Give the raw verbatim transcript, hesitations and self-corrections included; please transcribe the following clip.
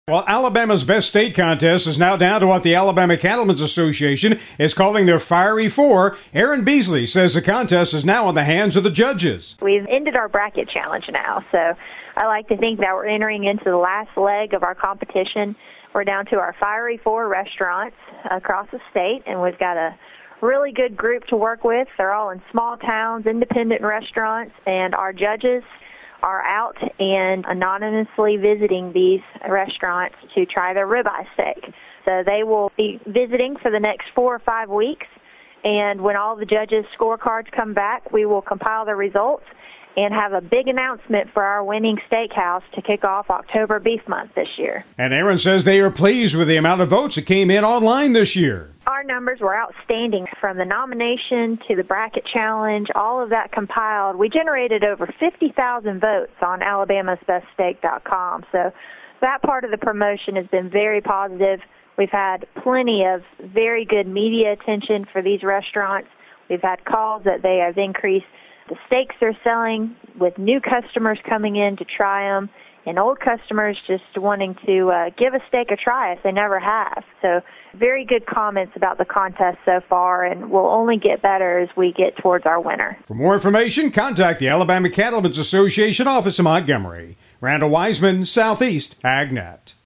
Well, Alabama's Best Steak Contest is now down to what the Alabama Cattlemen's Association is calling their Fiery Four. Aaron Beasley says the contest is now in the hands of the judges. We've ended our bracket challenge now, so I like to think that we're entering into the last leg of our competition. We're down to our Fiery Four restaurants across the state, and we've got a really good group to work with. They're all in small towns, independent restaurants, and our judges are out and anonymously visiting these restaurants to try their ribeye steak. So they will be visiting for the next four or five weeks, and when all the judges' scorecards come back, we will compile the results and have a big announcement for our winning steakhouse to kick off October Beef Month this year. And Aaron says they are pleased with the amount of votes that came in online this year. Our numbers were outstanding from the nomination to the bracket challenge, all of that compiled. We generated over fifty thousand votes on Alabamas Best Steak dot com. So that part of the promotion has been very positive. We've had plenty of very good media attention for these restaurants. We've had calls that they have increased the steaks they're selling, with new customers coming in to try them, and old customers just wanting to uh, give a steak a try if they never have. So very good comments about the contest so far, and will only get better as we get towards our winner. For more information, contact the Alabama Cattlemen's Association office in Montgomery. Randall Wiseman, Southeast AgNet.